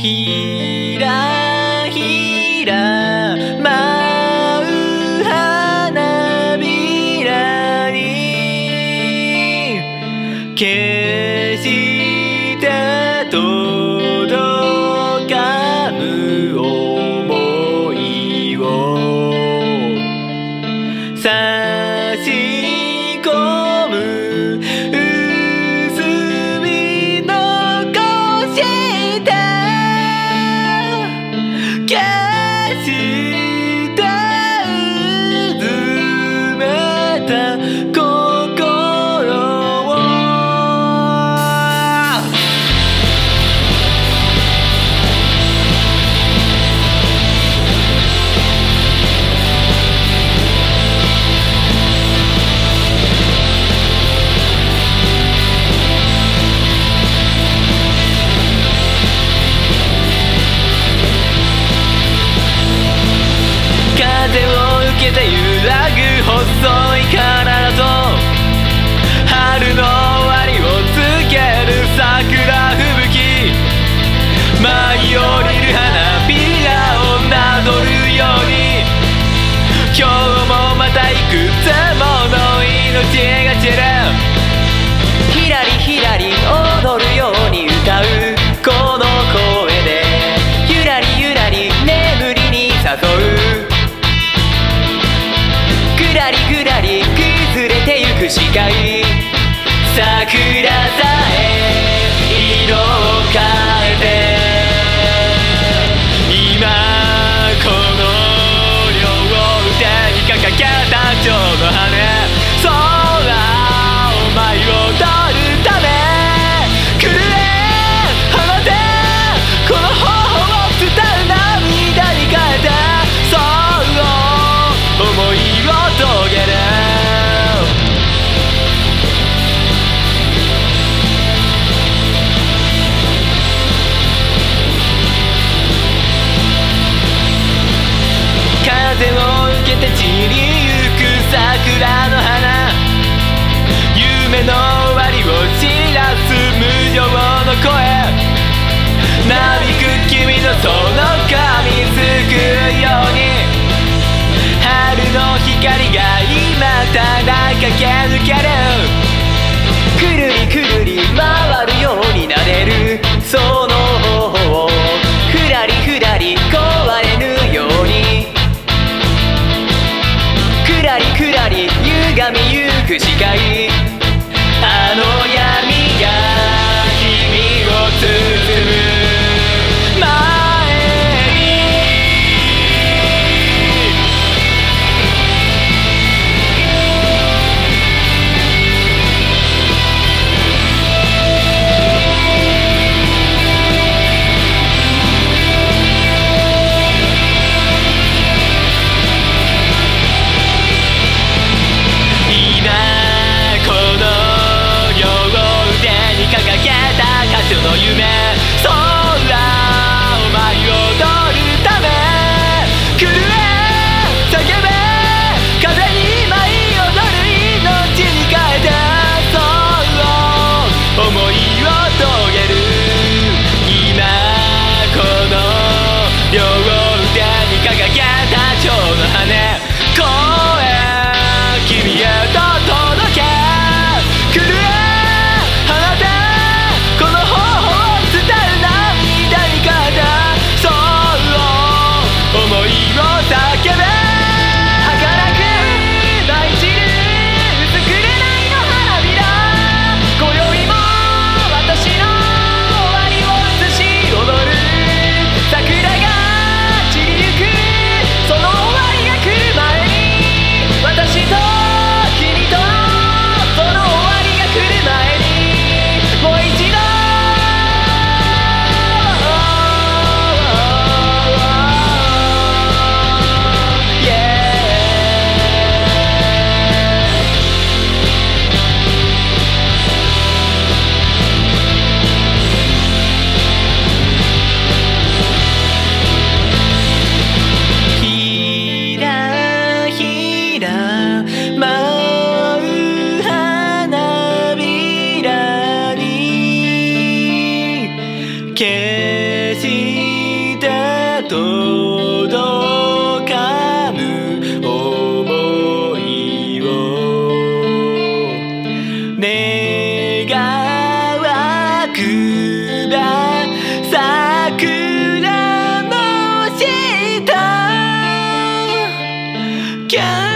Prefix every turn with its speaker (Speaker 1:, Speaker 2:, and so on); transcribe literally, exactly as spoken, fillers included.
Speaker 1: ひらひら舞う花びらに決して届かぬ想いを差し込む薄み残して決してうずめた心を風を受けて揺らぐ細い体と春の終わりを告げる桜吹雪舞い降りる花びらをなぞるように今日もまたいくつもの命が散るひらりひらり踊るように歌うこの声でゆらりゆらり眠りに誘うぐらりぐらり崩れてゆく視界桜さえ色を変えて今この両手に掲げた蝶の羽空を舞い踊るため震え放てこの頬を伝う涙に変えてそう思いを遂げる風を受けて散りゆく桜の花夢の終わりを知らす無情の声なびく君のその髪すくうように春の光が今ただ駆け抜けるくるりくるり回るようになでるその頬をふらりふらり壊れぬようにくらりくらり歪みゆく視界あの闇が君を包む前にその夢空を舞い踊るため震え叫べ風に舞い踊る命に変えてそう思いを遂げる今この両腕に掲げた蝶の羽声君へと届け震え消し届かぬ想いを願わくば桜の下